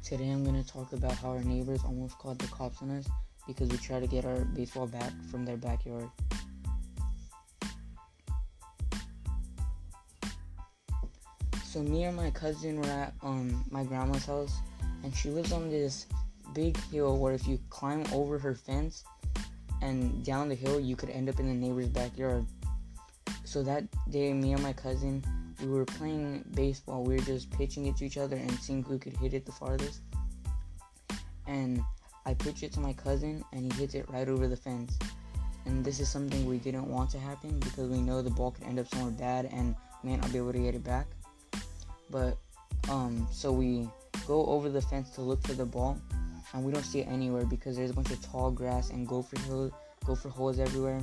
Today I'm going to talk about how our neighbors almost called the cops on us because we tried to get our baseball bat from their backyard. So me and my cousin were at my grandma's house, and she lives on this big hill where if you climb over her fence and down the hill, you could end up in the neighbor's backyard. So that day, me and my cousin, we were playing baseball. We were just pitching it to each other and seeing who could hit it the farthest. And I pitch it to my cousin, and he hits it right over the fence. And this is something we didn't want to happen because we know the ball could end up somewhere bad and we may not be able to get it back. But so we go over the fence to look for the ball, and we don't see it anywhere because there's a bunch of tall grass and gopher holes everywhere.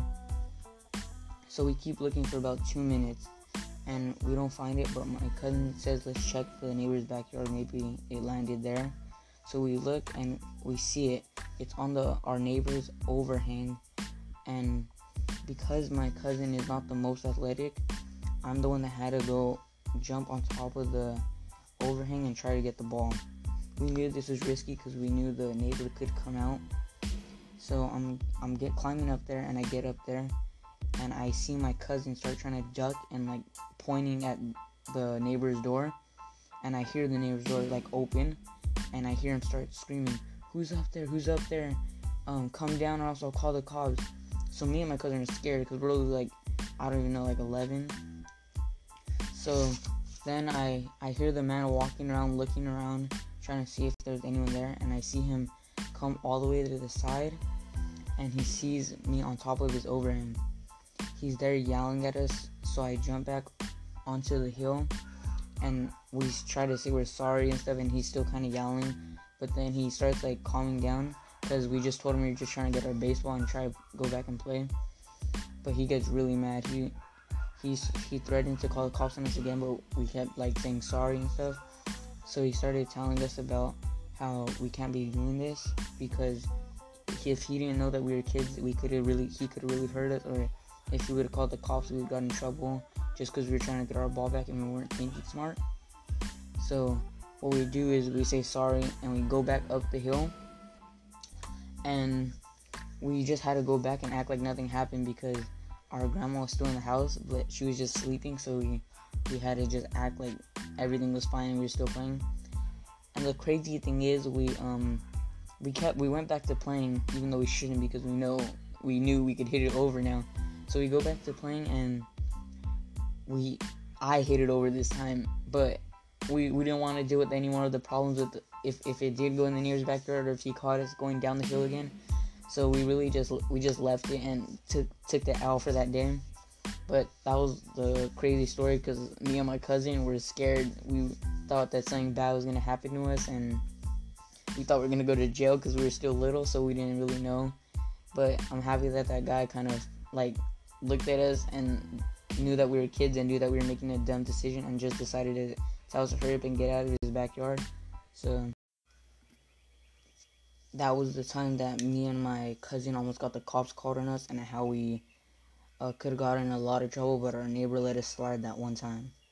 So we keep looking for about 2 minutes, and we don't find it. But my cousin says, let's check for the neighbor's backyard. Maybe it landed there. So we look and we see it. It's on our neighbor's overhang. And because my cousin is not the most athletic, I'm the one that had to go jump on top of the overhang and try to get the ball. We knew this was risky because we knew the neighbor could come out. So I'm climbing up there, and I get up there, and I see my cousin start trying to duck and pointing at the neighbor's door, and I hear the neighbor's door open, and I hear him start screaming, "Who's up there? Who's up there? Come down, or else I'll call the cops." So me and my cousin are scared because we're only I don't even know, 11. So then I hear the man walking around, looking around, trying to see if there's anyone there, and I see him come all the way to the side, and he sees me on top of his overhang. He's there yelling at us, so I jump back onto the hill, and we try to say we're sorry and stuff, and he's still kind of yelling, but then he starts calming down because we just told him we were just trying to get our baseball and try to go back and play. But he gets really mad. He threatened to call the cops on us again, but we kept saying sorry and stuff. So he started telling us about how we can't be doing this because if he didn't know that we were kids, he could have really hurt us, or if he would have called the cops, we would have gotten in trouble just because we were trying to get our ball back and we weren't thinking smart. So what we do is we say sorry and we go back up the hill, and we just had to go back and act like nothing happened because our grandma was still in the house, but she was just sleeping, so we had to just act like everything was fine and we were still playing. And the crazy thing is we went back to playing even though we shouldn't because we knew we could hit it over now. So we go back to playing, and I hit it over this time, but we didn't want to deal with any more of the problems with if it did go in the neighbor's backyard or if he caught us going down the hill again. So we just left it and took the L for that day. But that was the crazy story because me and my cousin were scared. We thought that something bad was going to happen to us, and we thought we were going to go to jail because we were still little, so we didn't really know. But I'm happy that guy kind of looked at us and knew that we were kids and knew that we were making a dumb decision and just decided to tell us to hurry up and get out of his backyard. So that was the time that me and my cousin almost got the cops called on us, and how we could have gotten in a lot of trouble, but our neighbor let us slide that one time.